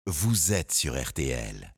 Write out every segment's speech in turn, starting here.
vous êtes sur RTL.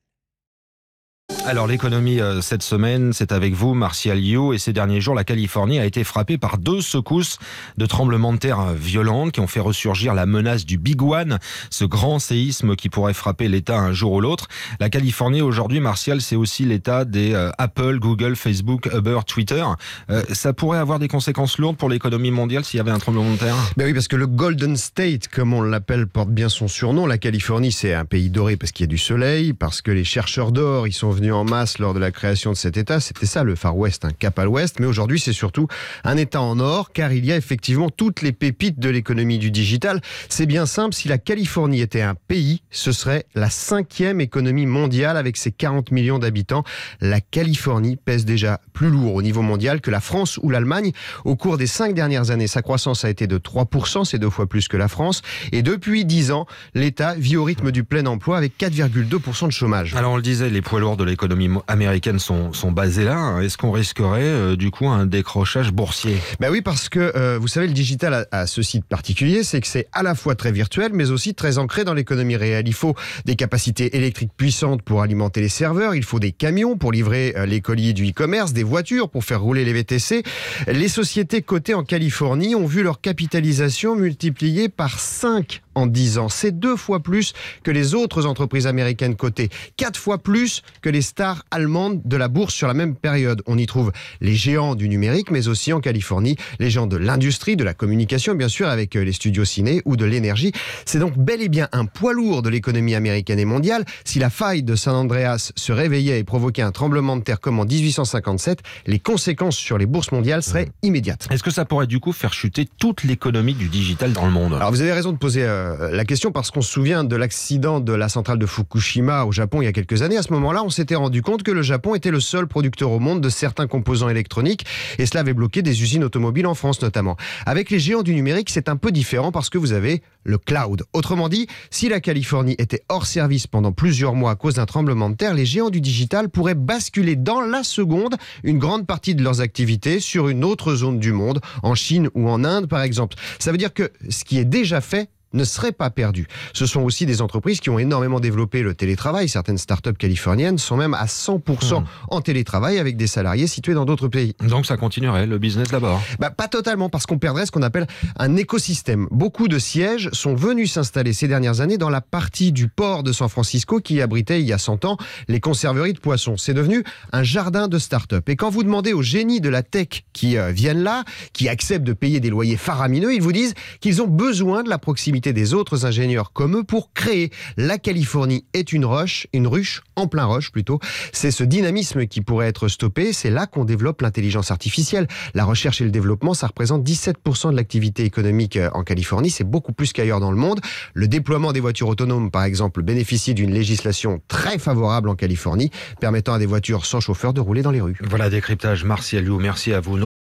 Alors l'économie cette semaine, c'est avec vous Martial You, et ces derniers jours la Californie a été frappée par 2 secousses de tremblements de terre violentes qui ont fait ressurgir la menace du Big One, ce grand séisme qui pourrait frapper l'État un jour ou l'autre. La Californie aujourd'hui, Martial, c'est aussi l'État des Apple, Google, Facebook, Uber, Twitter. Ça pourrait avoir des conséquences lourdes pour l'économie mondiale s'il y avait un tremblement de terre. Ben oui, parce que le Golden State, comme on l'appelle, porte bien son surnom. La Californie, c'est un pays doré parce qu'il y a du soleil, parce que les chercheurs d'or, ils sont venus en masse lors de la création de cet État. C'était ça le Far West, un cap à l'ouest. Mais aujourd'hui, c'est surtout un État en or, car il y a effectivement toutes les pépites de l'économie du digital. C'est bien simple, si la Californie était un pays, ce serait la 5e économie mondiale avec ses 40 millions d'habitants. La Californie pèse déjà plus lourd au niveau mondial que la France ou l'Allemagne. Au cours des 5 dernières années, sa croissance a été de 3%, c'est 2 fois plus que la France. Et depuis 10 ans, l'État vit au rythme du plein emploi avec 4,2% de chômage. Alors on le disait, les poids lourds de l'économie américaine sont basés là. Est-ce qu'on risquerait du coup un décrochage boursier ? Ben oui, parce que vous savez, le digital a ceci de particulier, c'est que c'est à la fois très virtuel, mais aussi très ancré dans l'économie réelle. Il faut des capacités électriques puissantes pour alimenter les serveurs, il faut des camions pour livrer les colis du e-commerce, des voitures pour faire rouler les VTC. Les sociétés cotées en Californie ont vu leur capitalisation multipliée par 5 en 10 ans. C'est 2 fois plus que les autres entreprises américaines cotées, 4 fois plus que les stars allemandes de la bourse sur la même période. On y trouve les géants du numérique, mais aussi en Californie, les géants de l'industrie, de la communication, bien sûr, avec les studios ciné ou de l'énergie. C'est donc bel et bien un poids lourd de l'économie américaine et mondiale. Si la faille de San Andreas se réveillait et provoquait un tremblement de terre comme en 1857, les conséquences sur les bourses mondiales seraient immédiates. Est-ce que ça pourrait du coup faire chuter toute l'économie du digital dans le monde ? Alors vous avez raison de poser la question, parce qu'on se souvient de l'accident de la centrale de Fukushima au Japon il y a quelques années. À ce moment-là, on s'était rendu compte que le Japon était le seul producteur au monde de certains composants électroniques, et cela avait bloqué des usines automobiles en France notamment. Avec les géants du numérique, c'est un peu différent parce que vous avez le cloud. Autrement dit, si la Californie était hors service pendant plusieurs mois à cause d'un tremblement de terre, les géants du digital pourraient basculer dans la seconde une grande partie de leurs activités sur une autre zone du monde, en Chine ou en Inde par exemple. Ça veut dire que ce qui est déjà fait ne serait pas perdu. Ce sont aussi des entreprises qui ont énormément développé le télétravail. Certaines startups californiennes sont même à 100% en télétravail avec des salariés situés dans d'autres pays. Donc ça continuerait, le business d'abord ? Pas totalement, parce qu'on perdrait ce qu'on appelle un écosystème. Beaucoup de sièges sont venus s'installer ces dernières années dans la partie du port de San Francisco qui abritait il y a 100 ans les conserveries de poissons. C'est devenu un jardin de startups. Et quand vous demandez aux génies de la tech qui viennent là, qui acceptent de payer des loyers faramineux, ils vous disent qu'ils ont besoin de la proximité des autres ingénieurs comme eux pour créer. La Californie est une ruche, en plein rush plutôt. C'est ce dynamisme qui pourrait être stoppé. C'est là qu'on développe l'intelligence artificielle. La recherche et le développement, ça représente 17% de l'activité économique en Californie. C'est beaucoup plus qu'ailleurs dans le monde. Le déploiement des voitures autonomes, par exemple, bénéficie d'une législation très favorable en Californie, permettant à des voitures sans chauffeur de rouler dans les rues. Voilà, décryptage Martial You. Merci à vous.